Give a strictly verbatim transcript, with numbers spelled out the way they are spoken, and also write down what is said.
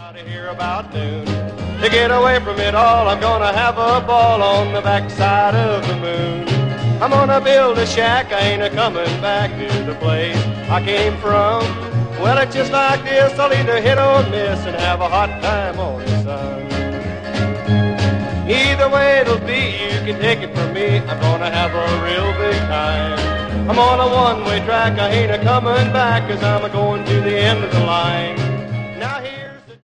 Out of here about noon. To get away from it all, I'm gonna have a ball on the backside of the moon. I'm gonna build a shack, I ain't a-coming back to the place I came from. Well, it's just like this, I'll either hit or miss and have a hot time on the sun. Either way it'll be, you can take it from me, I'm gonna have a real big time. I'm on a one-way track, I ain't a-coming back, 'cause I'm a-going to the end of the line.